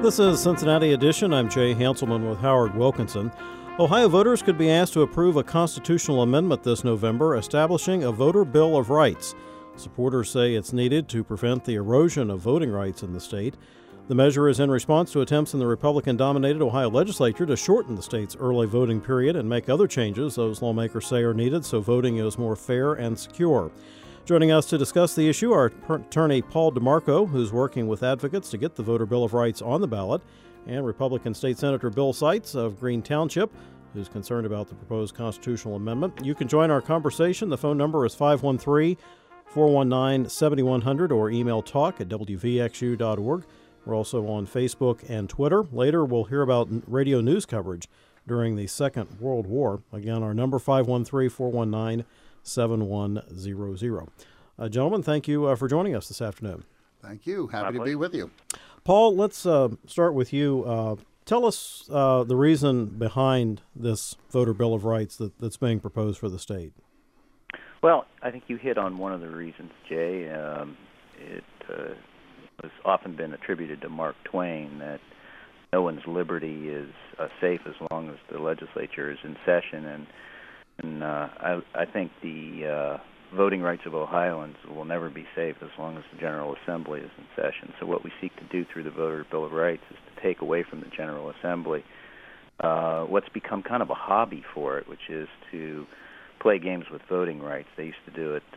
This is Cincinnati Edition. I'm Jay Hanselman with Howard Wilkinson. Ohio voters could be asked to approve a constitutional amendment this November establishing a voter bill of rights. Supporters say it's needed to prevent the erosion of voting rights in the state. The measure is in response to attempts in the Republican-dominated Ohio legislature to shorten the state's early voting period and make other changes those lawmakers say are needed so voting is more fair and secure. Joining us to discuss the issue are attorney Paul DeMarco, who's working with advocates to get the voter bill of rights on the ballot, and Republican State Senator Bill Seitz of Green Township, who's concerned about the proposed constitutional amendment. You can join our conversation. The phone number is 513-419-7100 or email talk@wvxu.org. We're also on Facebook and Twitter. Later, we'll hear about radio news coverage during the Second World War. Again, our number 513-419-7100. Gentlemen, thank you for joining us this afternoon. Thank you. Happy to be with you. Paul, let's start with you. Tell us the reason behind this voter bill of rights that's being proposed for the state. Well, I think you hit on one of the reasons, Jay. It has often been attributed to Mark Twain that no one's liberty is safe as long as the legislature is in session, and I think the voting rights of Ohioans will never be safe as long as the General Assembly is in session. So what we seek to do through the Voter Bill of Rights is to take away from the General Assembly what's become kind of a hobby for it, which is to play games with voting rights. They used to do it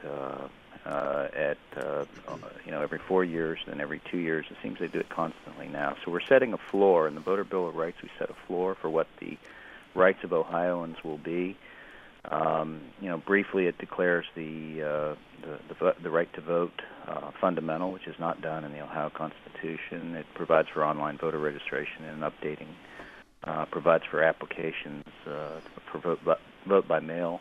every 4 years, then every 2 years. It seems they do it constantly now. So we're setting a floor. In the Voter Bill of Rights, we set a floor for what the rights of Ohioans will be. Briefly, it declares the right to vote fundamental, which is not done in the Ohio Constitution. It provides for online voter registration and updating. Provides for applications for vote by mail,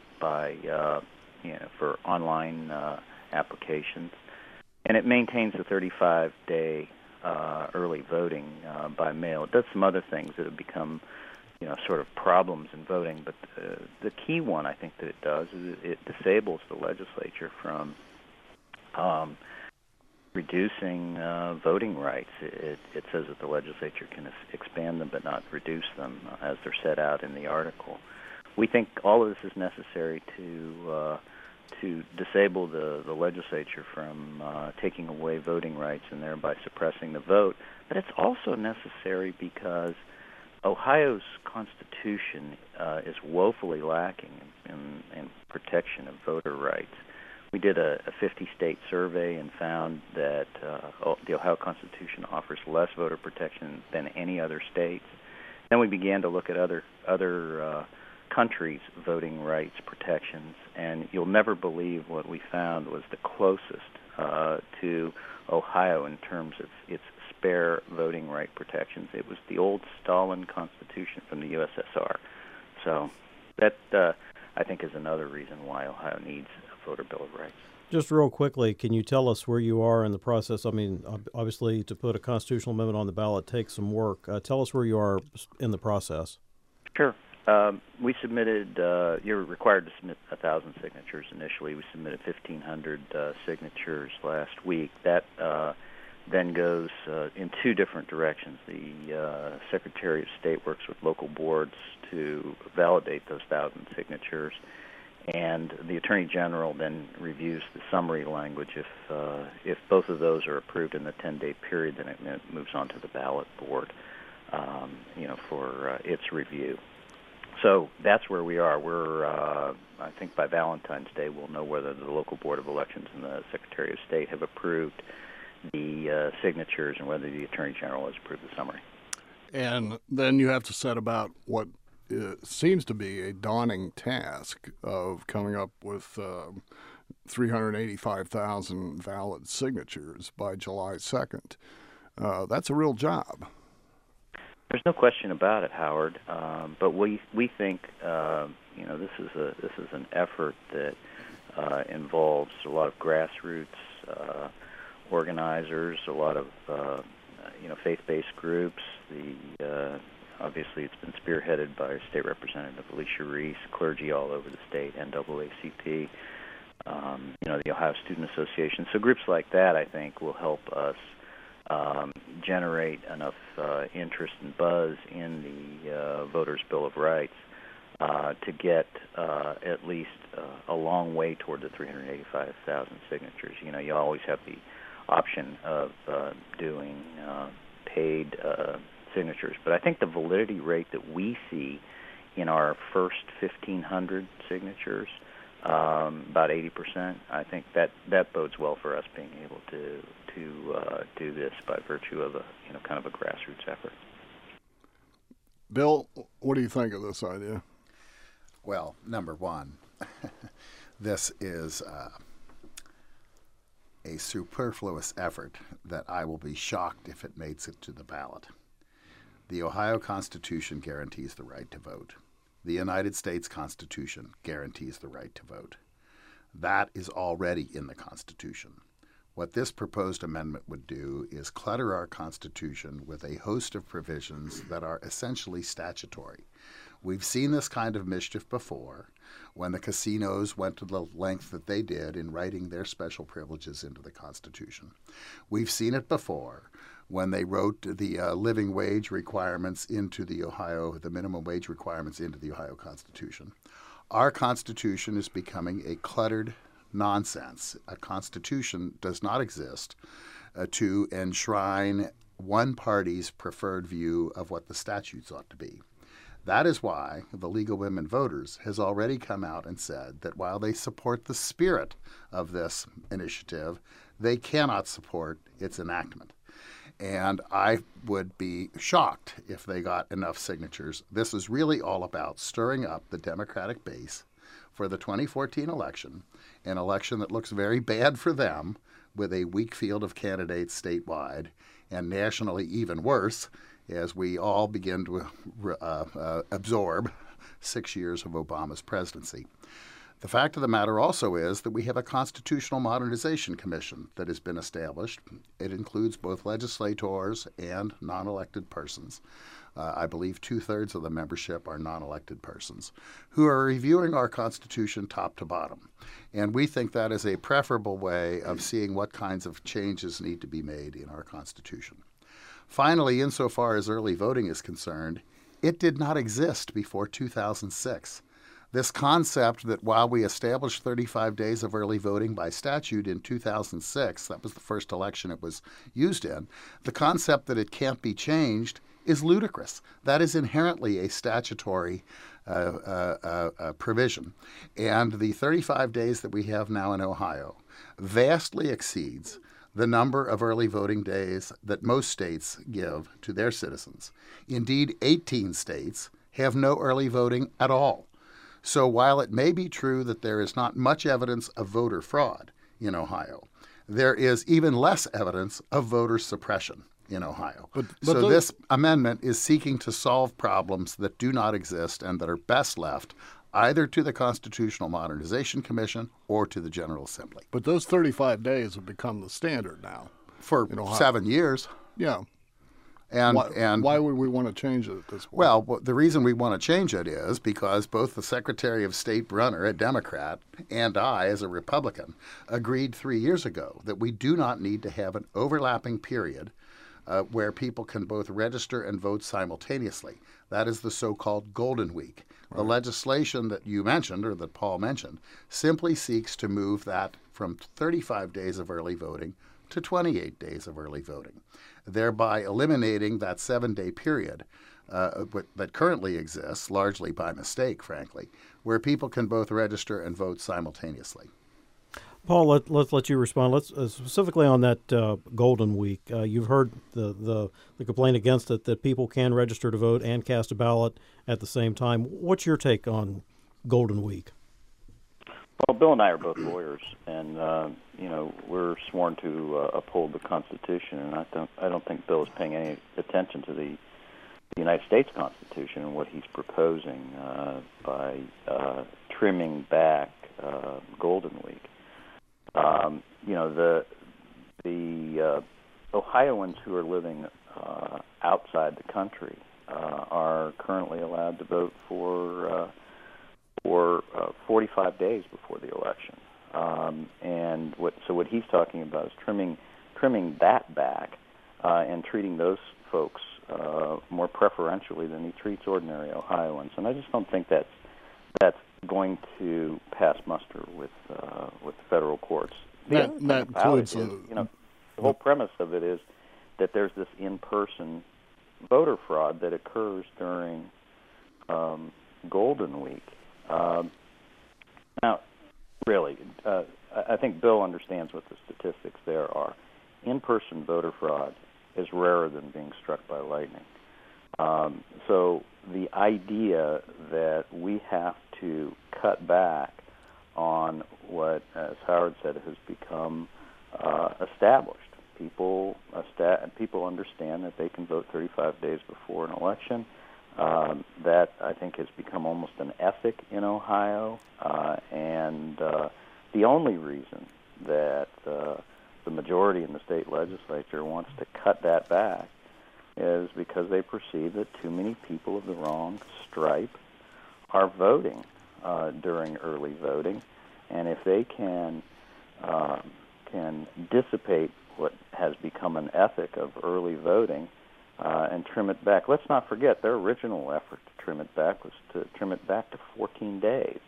for online applications, and it maintains the 35-day early voting by mail. It does some other things that have become sort of problems in voting, but the key one I think that it does is it disables the legislature from reducing voting rights. It says that the legislature can expand them but not reduce them as they're set out in the article. We think all of this is necessary to disable the legislature from taking away voting rights and thereby suppressing the vote, but it's also necessary because Ohio's Constitution is woefully lacking in protection of voter rights. We did a 50-state survey and found that the Ohio Constitution offers less voter protection than any other states. Then we began to look at other countries' voting rights protections, and you'll never believe what we found was the closest to Ohio in terms of its spare voting right protections. It was the old Stalin Constitution from the USSR. So that, I think, is another reason why Ohio needs a voter bill of rights. Just real quickly, can you tell us where you are in the process? I mean, obviously, to put a constitutional amendment on the ballot takes some work. Tell us where you are in the process. Sure. We submitted, you're required to submit 1,000 signatures initially. We submitted 1,500 signatures last week. That then goes in two different directions. The Secretary of State works with local boards to validate those 1,000 signatures, and the Attorney General then reviews the summary language. If both of those are approved in the 10-day period, then it moves on to the ballot board, for its review. So that's where we are. I think by Valentine's Day we'll know whether the local board of elections and the Secretary of State have approved the signatures and whether the Attorney General has approved the summary. And then you have to set about what seems to be a daunting task of coming up with 385,000 valid signatures by July 2nd. That's a real job. There's no question about it, Howard. But we think this is an effort that involves a lot of grassroots organizers, a lot of faith-based groups. Obviously, it's been spearheaded by State Representative Alicia Reese, clergy all over the state, NAACP, the Ohio Student Association. So groups like that, I think, will help us generate enough interest and buzz in the Voters' Bill of Rights to get at least a long way toward the 385,000 signatures. You know, you always have the option of doing paid signatures, but I think the validity rate that we see in our first 1,500 signatures, about 80%, I think that bodes well for us being able to do this by virtue of kind of a grassroots effort. Bill, what do you think of this idea? Well, number one, this is a superfluous effort that I will be shocked if it makes it to the ballot. The Ohio Constitution guarantees the right to vote. The United States Constitution guarantees the right to vote. That is already in the Constitution. What this proposed amendment would do is clutter our Constitution with a host of provisions that are essentially statutory. We've seen this kind of mischief before when the casinos went to the length that they did in writing their special privileges into the Constitution. We've seen it before when they wrote the living wage requirements into the minimum wage requirements into the Ohio Constitution. Our Constitution is becoming a cluttered nonsense. A Constitution does not exist to enshrine one party's preferred view of what the statutes ought to be. That is why the League of Women Voters has already come out and said that while they support the spirit of this initiative, they cannot support its enactment. And I would be shocked if they got enough signatures. This is really all about stirring up the Democratic base for the 2014 election, an election that looks very bad for them with a weak field of candidates statewide and nationally even worse as we all begin to absorb 6 years of Obama's presidency. The fact of the matter also is that we have a Constitutional Modernization Commission that has been established. It includes both legislators and non-elected persons. I believe 2/3 of the membership are non-elected persons who are reviewing our Constitution top to bottom. And we think that is a preferable way of seeing what kinds of changes need to be made in our Constitution. Finally, insofar as early voting is concerned, it did not exist before 2006. This concept that while we established 35 days of early voting by statute in 2006, that was the first election it was used in, the concept that it can't be changed is ludicrous. That is inherently a statutory provision. And the 35 days that we have now in Ohio vastly exceeds the number of early voting days that most states give to their citizens. Indeed, 18 states have no early voting at all. So while it may be true that there is not much evidence of voter fraud in Ohio, there is even less evidence of voter suppression in Ohio. So this amendment is seeking to solve problems that do not exist and that are best left either to the Constitutional Modernization Commission or to the General Assembly. But those 35 days have become the standard now. For 7 years. Yeah. And why would we want to change it at this point? Well, the reason we want to change it is because both the Secretary of State Brunner, a Democrat, and I, as a Republican, agreed 3 years ago that we do not need to have an overlapping period where people can both register and vote simultaneously. That is the so-called Golden Week. Right. The legislation that you mentioned, or that Paul mentioned, simply seeks to move that from 35 days of early voting to 28 days of early voting, thereby eliminating that 7-day period that currently exists, largely by mistake, frankly, where people can both register and vote simultaneously. Paul, let's let you respond. Let's specifically on that Golden Week. You've heard the complaint against it that people can register to vote and cast a ballot at the same time. What's your take on Golden Week? Well, Bill and I are both lawyers, and we're sworn to uphold the Constitution, and I don't think Bill is paying any attention to the United States Constitution and what he's proposing by trimming back Golden Week. The Ohioans who are living outside the country are currently allowed to vote for 45 days before the election, and what he's talking about is trimming that back and treating those folks more preferentially than he treats ordinary Ohioans. And I just don't think that's going to pass muster with federal courts. That includes the whole premise of it is that there's this in-person voter fraud that occurs during Golden Week. Now, really, I think Bill understands what the statistics there are. In-person voter fraud is rarer than being struck by lightning. So the idea that we have to cut back on what, as Howard said, has become established. People understand that they can vote 35 days before an election. That, I think, has become almost an ethic in Ohio. And the only reason that the majority in the state legislature wants to cut that back is because they perceive that too many people of the wrong stripe are voting during early voting, and if they can dissipate what has become an ethic of early voting and trim it back. Let's not forget their original effort to trim it back was to trim it back to 14 days.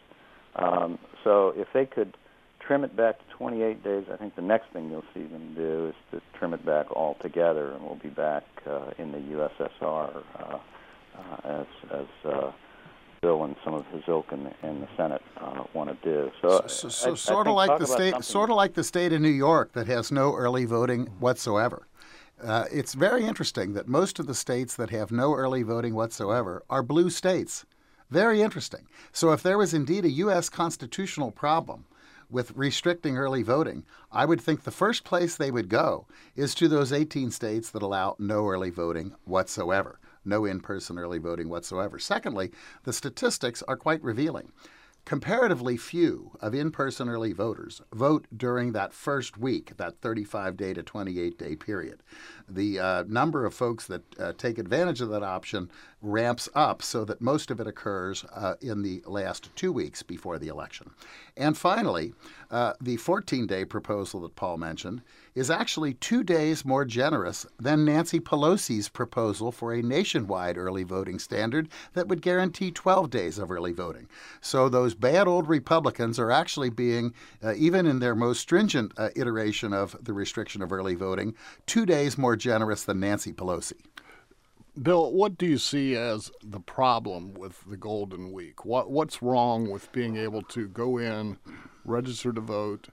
So if they could trim it back to 28 days, I think the next thing you'll see them do is to trim it back altogether, and we'll be back in the USSR as Bill and some of his ilk in the Senate want to do. So sort of like the state of New York that has no early voting whatsoever. It's very interesting that most of the states that have no early voting whatsoever are blue states. Very interesting. So if there was indeed a U.S. constitutional problem with restricting early voting, I would think the first place they would go is to those 18 states that allow no early voting whatsoever, no in-person early voting whatsoever. Secondly, the statistics are quite revealing. Comparatively few of in-person early voters vote during that first week, that 35-day to 28-day period. The number of folks that take advantage of that option ramps up so that most of it occurs in the last 2 weeks before the election. And finally, the 14-day proposal that Paul mentioned is actually 2 days more generous than Nancy Pelosi's proposal for a nationwide early voting standard that would guarantee 12 days of early voting. So those bad old Republicans are actually being, even in their most stringent iteration of the restriction of early voting, 2 days more generous than Nancy Pelosi. Bill, what do you see as the problem with the Golden Week? What's wrong with being able to go in, register to vote,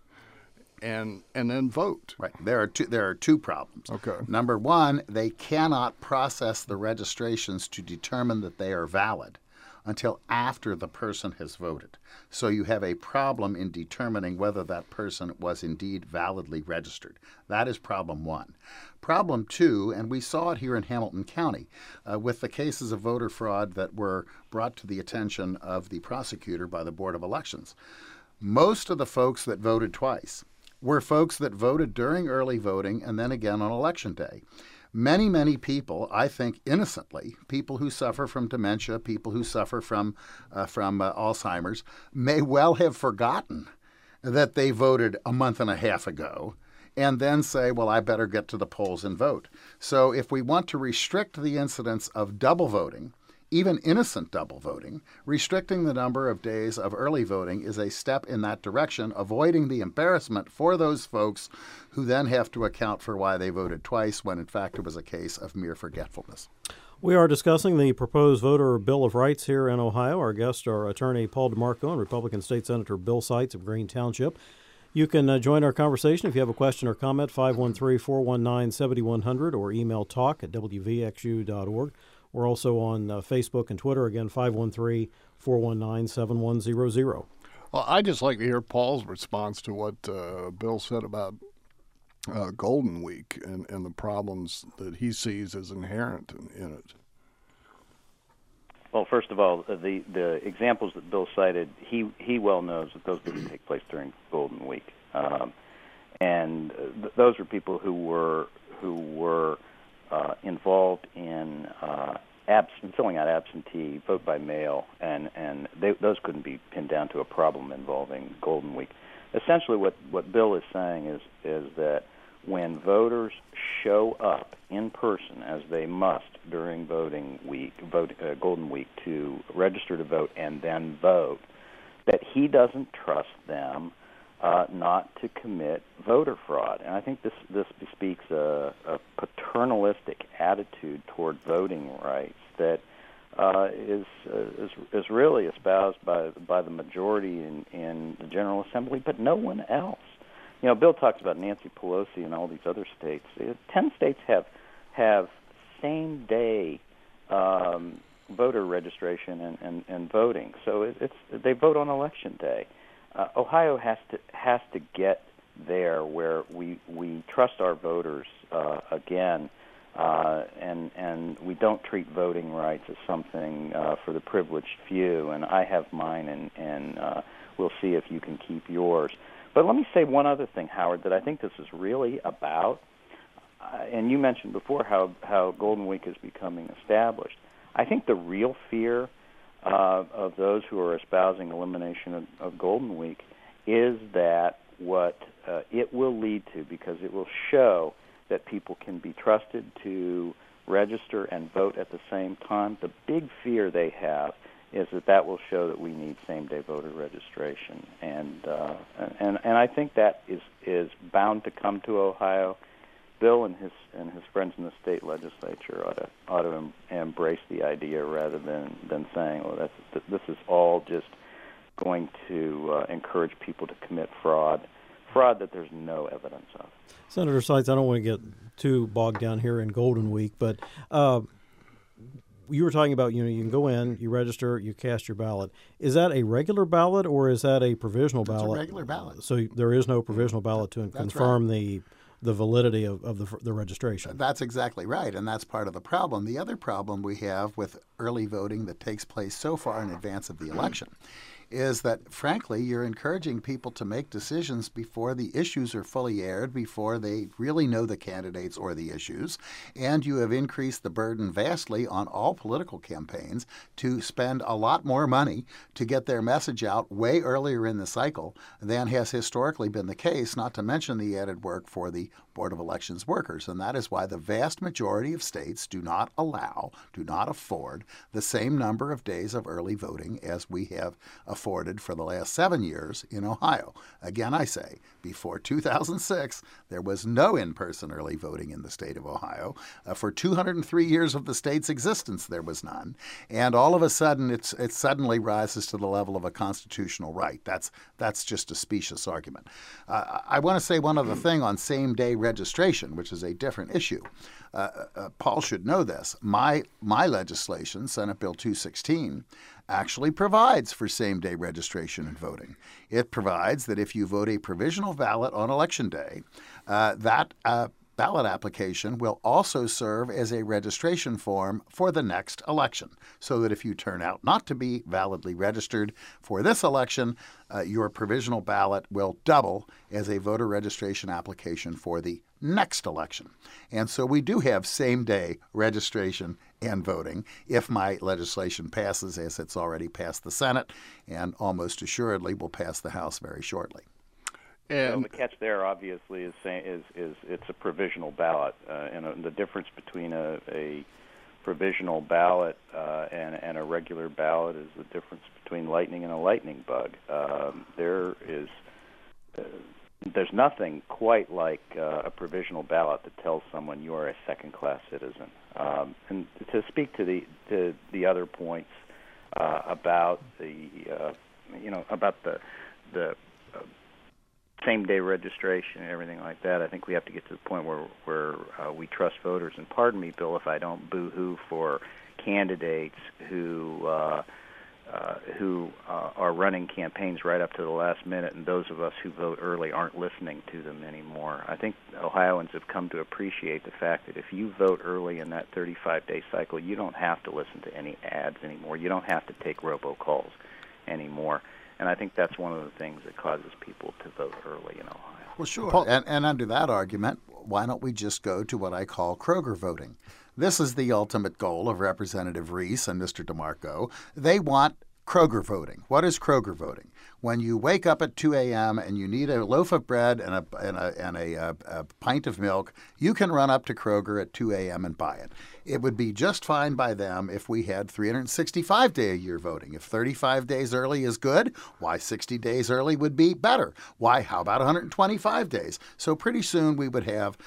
and then vote? Right. There are two problems. Okay. Number one, they cannot process the registrations to determine that they are valid until after the person has voted. So you have a problem in determining whether that person was indeed validly registered. That is problem one. Problem two, and we saw it here in Hamilton County with the cases of voter fraud that were brought to the attention of the prosecutor by the Board of Elections. Most of the folks that voted twice were folks that voted during early voting and then again on Election Day. Many, many people, I think innocently, people who suffer from dementia, people who suffer from Alzheimer's, may well have forgotten that they voted a month and a half ago and then say, well, I better get to the polls and vote. So if we want to restrict the incidence of double voting, even innocent double voting, restricting the number of days of early voting is a step in that direction, avoiding the embarrassment for those folks who then have to account for why they voted twice when in fact it was a case of mere forgetfulness. We are discussing the proposed voter Bill of Rights here in Ohio. Our guests are Attorney Paul DeMarco and Republican State Senator Bill Seitz of Greene Township. You can join our conversation if you have a question or comment, 513-419-7100, or email talk@wvxu.org. We're also on Facebook and Twitter, again, 513-419-7100. Well, I'd just like to hear Paul's response to what Bill said about Golden Week and the problems that he sees as inherent in it. Well, first of all, the examples that Bill cited, he well knows that those didn't take place during Golden Week, and those were people who were involved in filling out absentee, vote by mail, and those couldn't be pinned down to a problem involving Golden Week. Essentially, what Bill is saying is that when voters show up in person, as they must during voting week, Golden Week, to register to vote and then vote, that he doesn't trust them not to commit voter fraud. And I think this bespeaks a paternalistic attitude toward voting rights that is really espoused by the majority in the General Assembly, but no one else. You know, Bill talks about Nancy Pelosi and all these other states. 10 states have same-day voter registration and voting, so they vote on election day. Ohio has to get there where we trust our voters again, and we don't treat voting rights as something for the privileged few. And I have mine, and we'll see if you can keep yours. But let me say one other thing, Howard, that I think this is really about. And you mentioned before how Golden Week is becoming established. I think the real fear of those who are espousing elimination of Golden Week is that what it will lead to, because it will show that people can be trusted to register and vote at the same time. The big fear they have is that will show that we need same-day voter registration, and I think that is bound to come to Ohio. Bill and his friends in the state legislature ought to embrace the idea rather than saying, "Oh, this is all just going to encourage people to commit fraud that there's no evidence of." Senator Seitz, I don't want to get too bogged down here in Golden Week, but you were talking about, you can go in, you register, you cast your ballot. Is that a regular ballot or is that a provisional ballot? It's a regular ballot. So there is no provisional ballot to confirm the validity of the registration. That's exactly right, and that's part of the problem. The other problem we have with early voting that takes place so far in advance of the election is that, frankly, you're encouraging people to make decisions before the issues are fully aired, before they really know the candidates or the issues, and you have increased the burden vastly on all political campaigns to spend a lot more money to get their message out way earlier in the cycle than has historically been the case, not to mention the added work for the Board of Elections workers. And that is why the vast majority of states do not afford the same number of days of early voting as we have afforded for the last 7 years in Ohio. Again, I say, before 2006, there was no in-person early voting in the state of Ohio. For 203 years of the state's existence, there was none. And all of a sudden, it suddenly rises to the level of a constitutional right. That's just a specious argument. I want to say one other thing on same-day registration, which is a different issue. Paul should know this. My legislation, Senate Bill 216, actually provides for same-day registration and voting. It provides that if you vote a provisional ballot on Election Day, that ballot application will also serve as a registration form for the next election, so that if you turn out not to be validly registered for this election, your provisional ballot will double as a voter registration application for the next election. And so we do have same-day registration and voting if my legislation passes, as it's already passed the Senate and almost assuredly will pass the House very shortly. And the catch there, obviously, is it's a provisional ballot, and the difference between a provisional ballot and a regular ballot is the difference between lightning and a lightning bug. There's nothing quite like a provisional ballot that tells someone you are a second-class citizen. And to speak to the other points about the same-day registration and everything like that, I think we have to get to the point where we trust voters. And pardon me, Bill, if I don't boo-hoo for candidates who are running campaigns right up to the last minute, and those of us who vote early aren't listening to them anymore. I think Ohioans have come to appreciate the fact that if you vote early in that 35-day cycle, you don't have to listen to any ads anymore. You don't have to take robocalls anymore. And I think that's one of the things that causes people to vote early in Ohio. Well, sure. And under that argument, why don't we just go to what I call Kroger voting? This is the ultimate goal of Representative Reese and Mr. DeMarco. They want Kroger voting. What is Kroger voting? When you wake up at 2 a.m. and you need a loaf of bread and a pint of milk, you can run up to Kroger at 2 a.m. and buy it. It would be just fine by them if we had 365-day-a-year voting. If 35 days early is good, why 60 days early would be better? Why, how about 125 days? So pretty soon we would have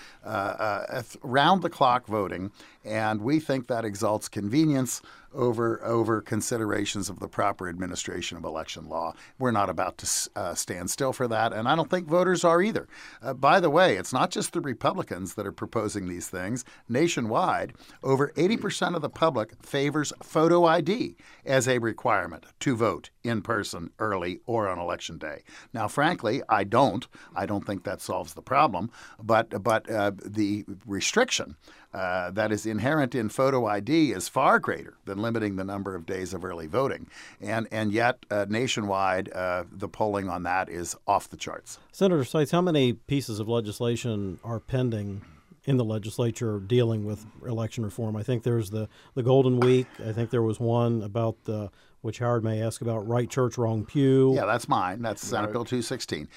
round-the-clock voting, and we think that exalts convenience over considerations of the proper administration of election law. We're not about to stand still for that, and I don't think voters are either. By the way, it's not just the Republicans that are proposing these things. Nationwide, over 80% of the public favors photo ID as a requirement to vote in person early or on election day. Now, frankly, I don't think that solves the problem, but the restriction that is inherent in photo ID is far greater than limiting the number of days of early voting. And yet, nationwide, the polling on that is off the charts. Senator Seitz, how many pieces of legislation are pending in the legislature dealing with election reform? I think there's the Golden Week. I think there was one about which Howard may ask about, right church, wrong pew. Yeah, that's mine. That's Senate Bill 216.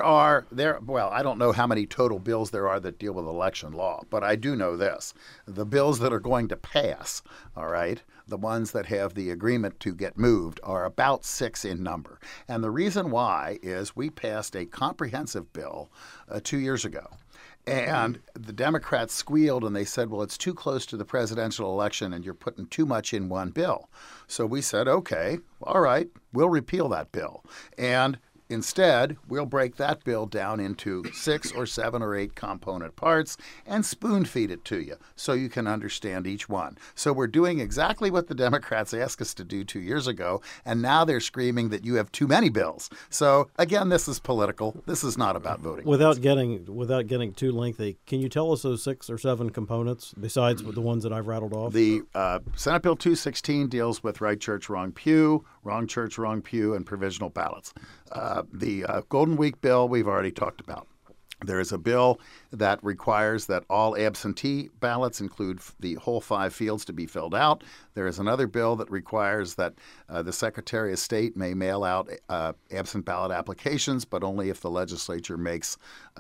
Well, I don't know how many total bills there are that deal with election law, but I do know this. The bills that are going to pass, all right, the ones that have the agreement to get moved are about 6 in number. And the reason why is we passed a comprehensive bill 2 years ago. And the Democrats squealed and they said, well, it's too close to the presidential election and you're putting too much in one bill. So we said, okay, all right, we'll repeal that bill. And instead, we'll break that bill down into 6 or 7 or 8 component parts and spoon feed it to you so you can understand each one. So we're doing exactly what the Democrats asked us to do 2 years ago, and now they're screaming that you have too many bills. So again, this is political. This is not about voting. Without getting too lengthy, can you tell us those 6 or 7 components besides the ones that I've rattled off? The Senate Bill 216 deals with right church, wrong pew, wrong church, wrong pew, and provisional ballots. The Golden Week bill we've already talked about. There is a bill that requires that all absentee ballots include the whole 5 fields to be filled out. There is another bill that requires that the Secretary of State may mail out absent ballot applications, but only if the legislature makes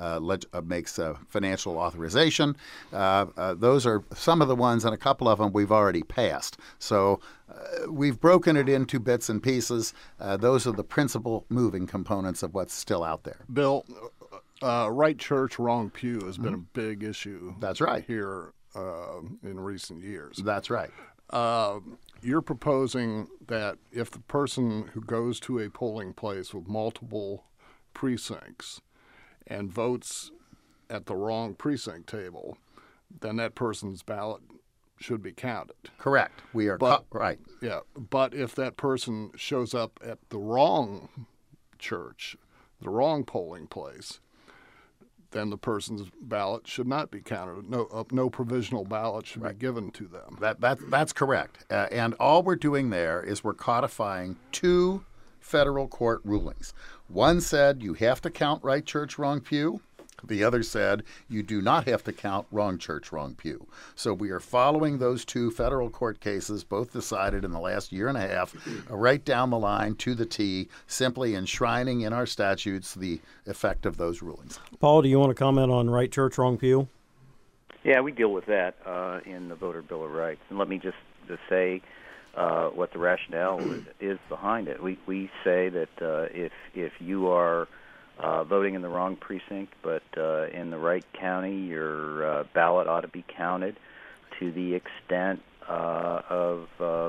financial authorization. Those are some of the ones, and a couple of them we've already passed. So we've broken it into bits and pieces. Those are the principal moving components of what's still out there. Bill, right church, wrong pew has been a big issue. That's right. Here in recent years. That's right. You're proposing that if the person who goes to a polling place with multiple precincts and votes at the wrong precinct table, then that person's ballot should be counted. Correct. We are right. Yeah, but if that person shows up at the wrong church, the wrong polling place, then the person's ballot should not be counted. No provisional ballot should be given to them. That's correct. And all we're doing there is we're codifying 2 federal court rulings. One said you have to count right church, wrong pew. The other said you do not have to count wrong church, wrong pew. So we are following those 2 federal court cases, both decided in the last year and a half, right down the line to the T, simply enshrining in our statutes the effect of those rulings. Paul, do you want to comment on right church, wrong pew? Yeah, we deal with that in the Voter Bill of Rights. And let me just say what the rationale is behind it. We say that if you are voting in the wrong precinct, but in the right county, your ballot ought to be counted to the extent of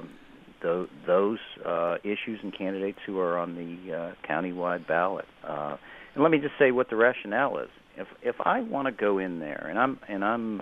those issues and candidates who are on the countywide ballot. And let me just say what the rationale is. If I want to go in there and I'm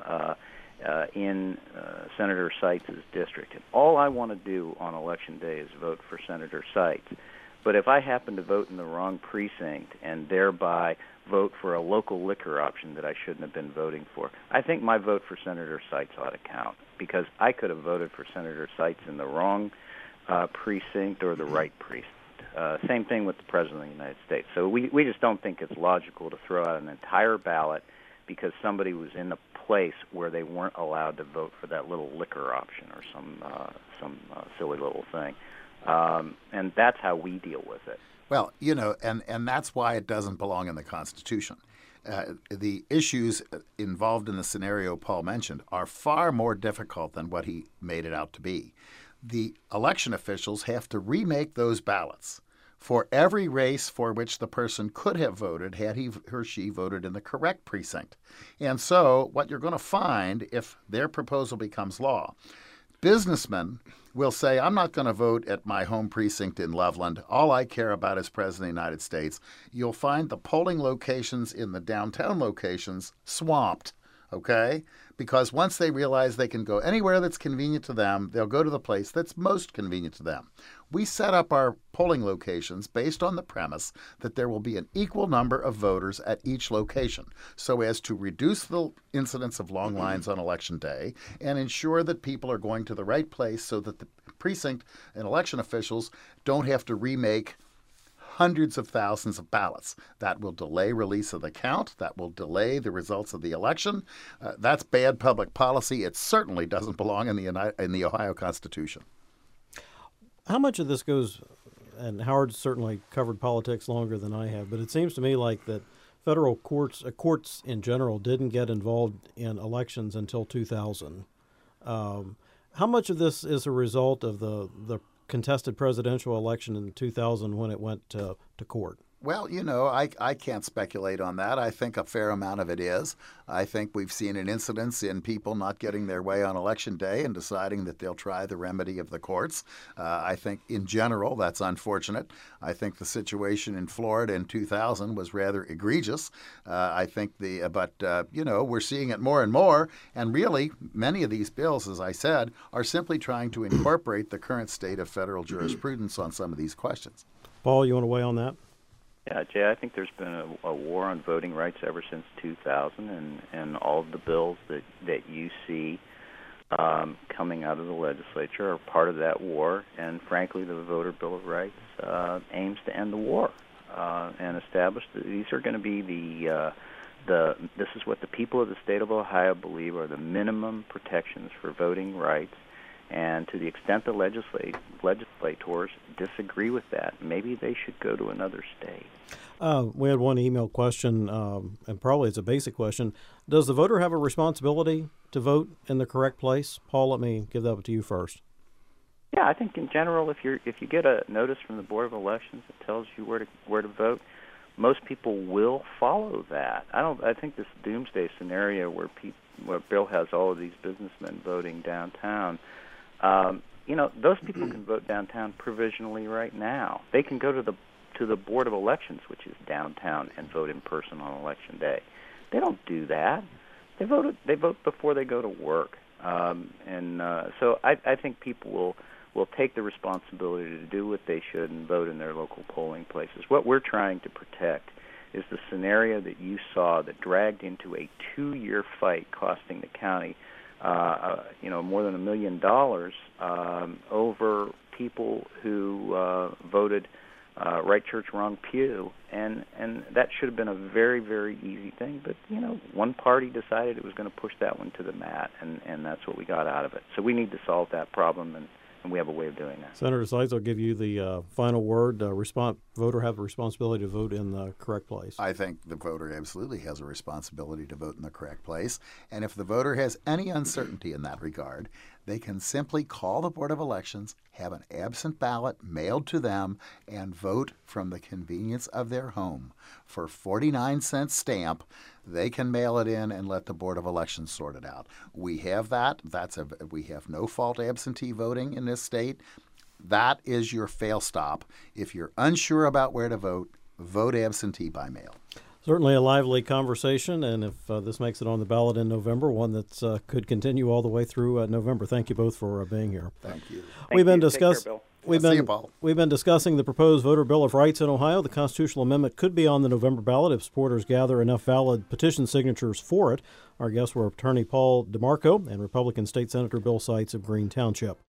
in Senator Seitz' district, and all I want to do on Election Day is vote for Senator Seitz, but if I happen to vote in the wrong precinct and thereby vote for a local liquor option that I shouldn't have been voting for, I think my vote for Senator Seitz ought to count, because I could have voted for Senator Seitz in the wrong precinct or the right precinct. Same thing with the President of the United States. So we just don't think it's logical to throw out an entire ballot because somebody was in a place where they weren't allowed to vote for that little liquor option or some silly little thing. And that's how we deal with it. Well, and that's why it doesn't belong in the Constitution. The issues involved in the scenario Paul mentioned are far more difficult than what he made it out to be. The election officials have to remake those ballots for every race for which the person could have voted had he or she voted in the correct precinct. And so what you're going to find if their proposal becomes law, businessmen will say, I'm not going to vote at my home precinct in Loveland. All I care about is President of the United States. You'll find the polling locations in the downtown locations swamped, okay? Because once they realize they can go anywhere that's convenient to them, they'll go to the place that's most convenient to them. We set up our polling locations based on the premise that there will be an equal number of voters at each location, so as to reduce the incidence of long lines on Election Day and ensure that people are going to the right place so that the precinct and election officials don't have to remake hundreds of thousands of ballots. That will delay release of the count. That will delay the results of the election. That's bad public policy. It certainly doesn't belong in the Ohio Constitution. How much of this goes, and Howard certainly covered politics longer than I have, but it seems to me like that federal courts in general didn't get involved in elections until 2000. How much of this is a result of the contested presidential election in 2000 when it went to court? Well, I can't speculate on that. I think a fair amount of it is. I think we've seen an incidence in people not getting their way on Election Day and deciding that they'll try the remedy of the courts. I think in general that's unfortunate. I think the situation in Florida in 2000 was rather egregious. I think we're seeing it more and more. And really, many of these bills, as I said, are simply trying to incorporate the current state of federal jurisprudence on some of these questions. Paul, you want to weigh on that? Yeah, Jay, I think there's been a war on voting rights ever since 2000, and all of the bills that you see coming out of the legislature are part of that war. And frankly, the Voter Bill of Rights aims to end the war and establish that these are going to be this is what the people of the state of Ohio believe are the minimum protections for voting rights. And to the extent the legislators disagree with that, maybe they should go to another state. We had one email question, and probably it's a basic question. Does the voter have a responsibility to vote in the correct place? Paul, let me give that to you first. Yeah, I think in general, if you get a notice from the Board of Elections that tells you where to vote, most people will follow that. I think this doomsday scenario where Bill has all of these businessmen voting downtown. Those people can vote downtown provisionally right now. They can go to the Board of Elections, which is downtown, and vote in person on Election Day. They don't do that. They vote before they go to work. So I think people will take the responsibility to do what they should and vote in their local polling places. What we're trying to protect is the scenario that you saw that dragged into a 2-year fight costing the county more than $1 million over people who voted right church, wrong pew, and that should have been a very, very easy thing. But one party decided it was going to push that one to the mat, and that's what we got out of it. So we need to solve that problem, and we have a way of doing that. Senator Seitz, I'll give you the final word. Voter have a responsibility to vote in the correct place. I think the voter absolutely has a responsibility to vote in the correct place. And if the voter has any uncertainty in that regard, they can simply call the Board of Elections, have an absent ballot mailed to them, and vote from the convenience of their home. For 49-cent stamp, they can mail it in and let the Board of Elections sort it out. We have that. We have no-fault absentee voting in this state. That is your fail-stop. If you're unsure about where to vote, vote absentee by mail. Certainly a lively conversation, and if this makes it on the ballot in November, one that could continue all the way through November. Thank you both for being here. Thank you. We've been discussing the proposed Voter Bill of Rights in Ohio. The constitutional amendment could be on the November ballot if supporters gather enough valid petition signatures for it. Our guests were Attorney Paul DeMarco and Republican State Senator Bill Seitz of Greene Township.